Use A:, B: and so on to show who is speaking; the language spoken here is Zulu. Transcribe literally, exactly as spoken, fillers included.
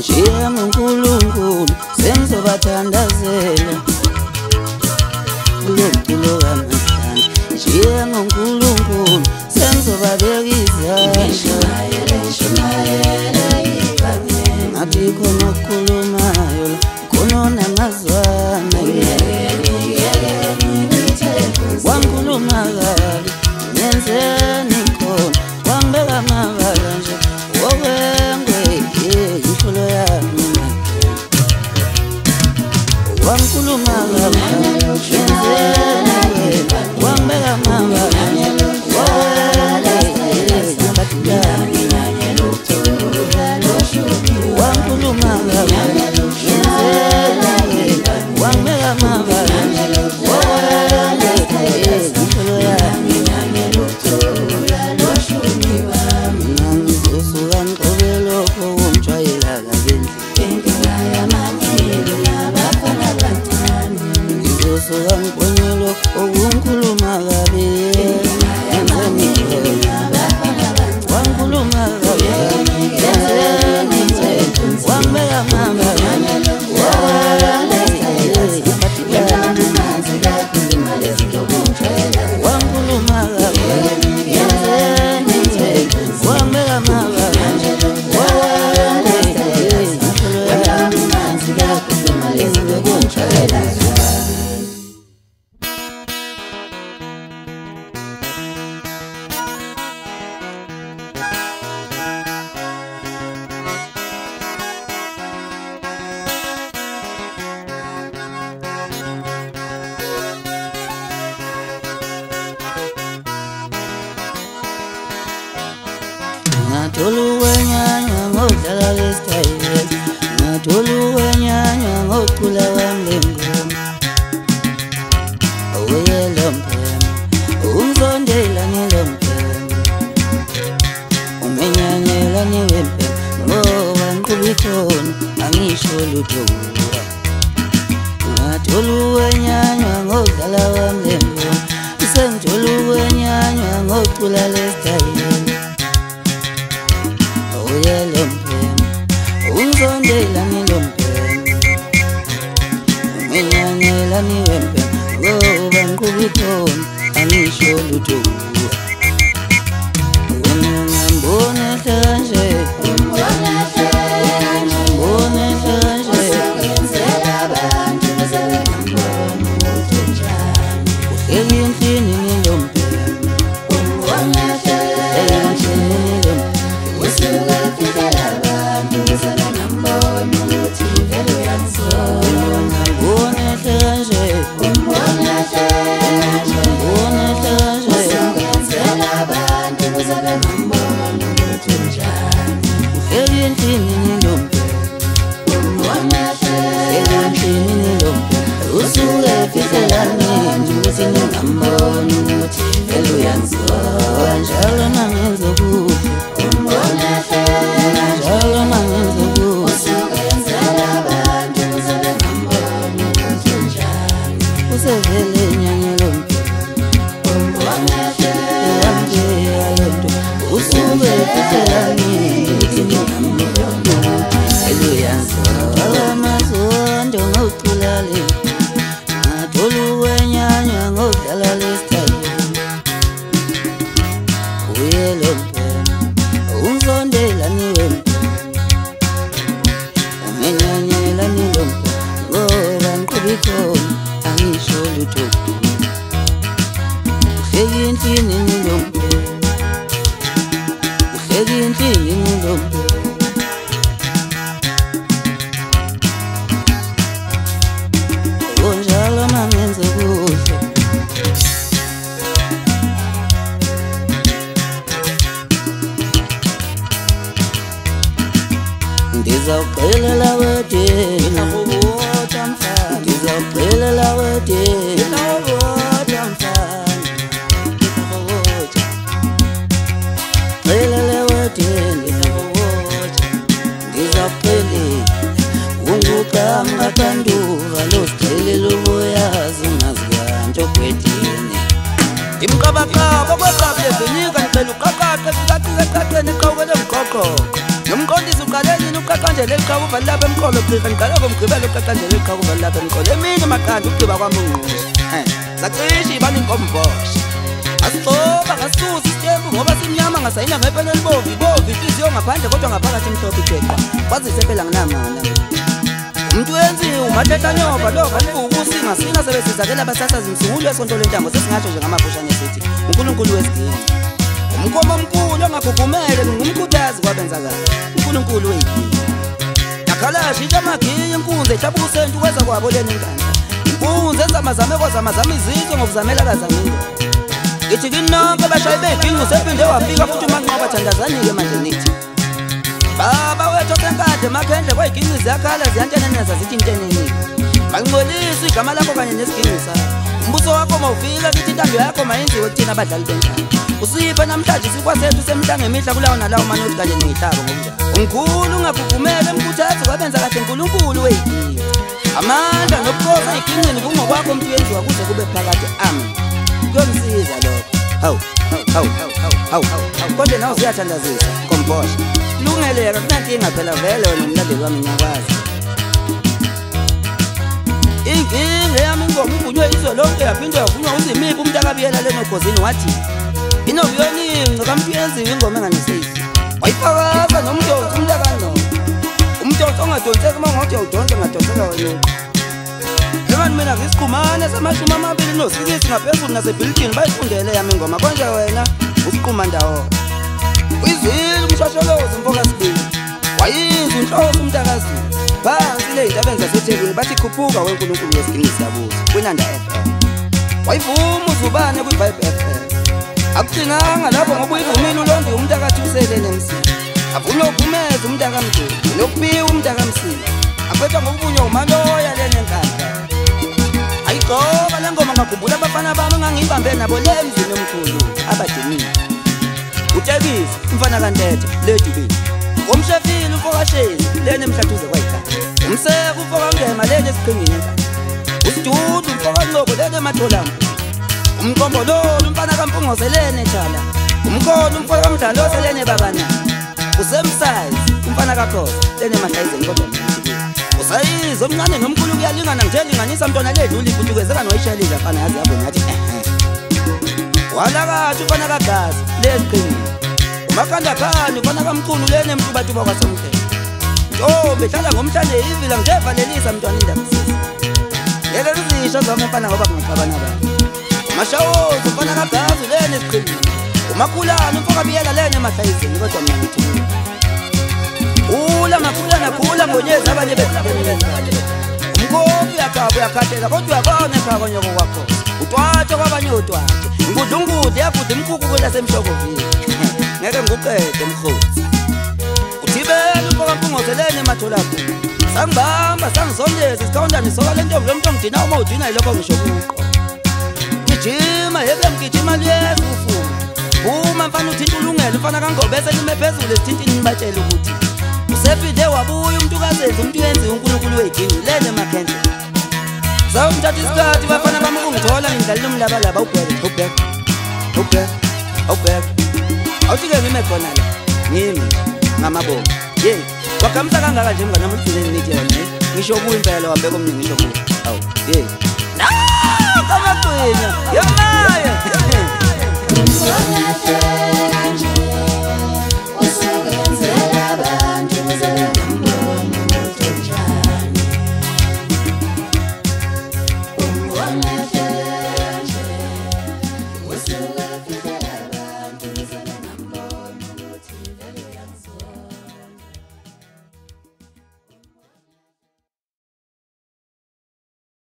A: ngiya ngoNkulunkulu sengizobathandazela kulomculo kamhlanje ngiya ngoNkulunkulu sengizobabeka izandla ngathi khona okukhulumayo khona namazwana wangikhuluma kabi ngenzeni khona wangibeka amabala nje wokwengwe inhlolo yami wangikhuluma kabi ngenzeni wangibeka amabala nje wangikhuluma kabi ngenzeni wangibeka amabala nje Ngatolu wenyanya ngodlala lesitayile ngatolu wenyanya ngocula wamlengoma oyelompema umzondela nilompema umenyanyela niwempema ngoba ngiqubikhona angisho lutho ngatolu wenyanya ngodlala wamlengoma sengitolu wenyanya ngocula lesitayile uyelompema umzondela nilompema umenyanyela niwempema ngoba ngiqubikhona angisho lutho wena ngambona kanje ngambona kanje ngenzela abantu bezengambona ukuthi njani uyentini nilompema umbona kanje usuka fitela abantu bezengambona ukuthi vele uyanzona ngambona kanje umbona kanje umbona kanje ngenzela abantu bezengambona ukuthi njani uyentini nilompema umbona kanje usuka fitela abantu bezengambona ukuthi vele uyanzona njalo mangenza kuhle umbona njalo mangenza kuhle usukenzela abantu bezengambona ukuthi njani usevele nyanyelompema umbona yamjeyalento usuke fitela ukuthi ngambona vele uyanzona amazondo ngocula le ngatolu wenyanya ngodlala lesitayile uyelompema umzondela niwempema umenyanyela nilompema ngoba ngiqubikhona angisho lutho uhleki entini nilompema uhleki entini nilompema njalo mangenza kuhle ndizawuqelela wedini ndizawuqelela wedini qelele wedini ndizawuqelela unguqamba kanduva losiqelela ubuyazi ungazikantsho gwedini
B: imqabaqaba kweqabu lezinyika nicela uqaqaqe sikaqike qaqeni qawukele mqoqo nomqondisi uqale yini uqaqanje uqaqanjele iqhakuva lapha emqolo gqirha ngiqala ngomgqibelo uqaqanjele iqhakuva lapha emqolo emini maqanda ugqiba kwami ungqushe eh sacisha ibani inkombosha asicoba ngasusa isitembu ngoba simnyama ngasayina ngepeni elibovu ibovu inhliziyo ngaphandle kodwa ngaphakathi imhlophe ijeqa kwazise phela nginamona umuntu wenziwe umathethanyoba lokho alibukusinga singa sebesizakela abasasazi msungulu esonto lentambo sesingasho nje ngamafushane sithi uNkulunkulu wesigini umkhomo omkhulu ongagugumele ngumkhuthazi kwabenzakala uNkulunkulu weyini yakhalasha intamaghiya inkunzi ehlabuse ntukweza kwabo leni nkandla inkunzi ezamazame kwazamazama izizwe ngokuzamela kazamingo ithi kinonke bashayi beginqu sephinde wafika futhi umanqoba thandazanike manje nithi baba wethu senkade makhendle kwayiginqi ziyakhala ziyanteneneza zithi intenenile bangcolisa igama lakho kanye nesiginqi sakho umbuso wakho mawufika kithi intando yakho mayenziwe kuthina abadlali benhlalo usiphe namhlanje sikwasethu semhla ngemihla kulawo nalawo manothi kanye neyihlabo ngokunjalo umkhulu ungagugumele emkhuthazi kwabenza kahle uNkulunkulu weyini amandla nobukhosi eyiginqini kungokwakho umuntu yenziwa kuze kube phakathi amen kuyomsiza lokho hawu hawu hawu hawu hawu kodwa nawe usiyathandazisa kombosha lungeleka kunankinga phela vele wena umlandeli wami ngiyakwazi inkinga yami ingoma ivunywe izwe lonke yaphindwe yavunywa uzimiphi umuntu akabiyela lenogozini wathi inobuyoninco kamuntu yenziwe ingoma enganiseyisi wayifakaza nomdonsi umntakano umdonsi ongadonseki uma ngothi awudonse ngadonseka wena Emani mina ngisiqhumane samashumi amabili nosikisi ngaphezulu nasebhilidini bayifundele yami ingoma konje wena usiqhuma ndawo uyizwile umshosholozi mfoka sibili wayizwa inhloso umntakazi phansi le zinto abenza seThekwini bathi khuphuka weNkulunkulu wesigini siyabuza kwinanda F M wayivuma uzubane kwi-Vibe F M akuthinganga lapho ngoba uyivumile ulondi umntakathi uselene emsini avunywa uphumeza umntakamduli nokuphiwa umntakamsini akwetha ngokuvunywa umaloya lene nkandla ayigoba le ngoma ngakhumbula abafana bami ngangibambe nabo le emzini omkhulu abadimile uTekisi umfana kaNtethe lethu bethu umshefile ufokashezi lene emhlathuze kwayikhaya umseko ufokangema lene esiqhingini enkandla usidudu umfoka Nqobo lene ematholambo umqombololo umfana kaMpungozelene njala umkhono umfoka kaMdlaloze lene babana usemsize umfana kaKhoza lene eMahlazini kodwa usayizo omncane nomkhulu kuyalingana ngijelinganisa mntwana ledlula ifutukezeka noyishelile afana yazi yabona ngathi ehe walakathi ufana kaGazi lesiqhingini umakhanda khani ufana kaMkhulu lene emtubatuba kwasomkhele ntombi ehlala ngomhlanje ivila ngijevalelisa mntwana indaba sisi yeke kuzisho zonke mfana ngoba kungaxabana abantu umashawozi ufana kaGazi lene esiqhingini umakhulana umfoka biyela lene emahlazini kodwa mina ngithi ula makhulana khula ngonyezi abanye bezibonile umkopi yakabo yakhathela kodwa uyabona ekhaya nyoko kwakho utwathe kwabanye utwathe ngudlungude yabude imkhuku kwelasemshokovini ngeke ngikuqede mkhosi uthibela umfoka Mpungozelene ematholapho sangibamba sangisondeza isikhawundani soka le ntombi lomuntu ongidina uma udina yilokho ngisho kuqo gijima yeke mgijima liyeza ufuna uma mfana uthinta ulungele mfana kaNgobese lime phezulu esithintini nibatshela ukuthi usephinde wabuya umuntu kazenza umuntu yenziwe uNkulunkulu weyidini lene makhendle zawumthatha isikhathi bafana bami ukungithola ngidlalile umlabalaba ubheke ubheke ubheke ubheke awuthi-ke ngime khona la ngimi ngamabomo ye wakhamisa kangaka nje mngane nami uthuleni nithi yena ngisho kuyo impela wabeka omningi ngisho kuyo awu ye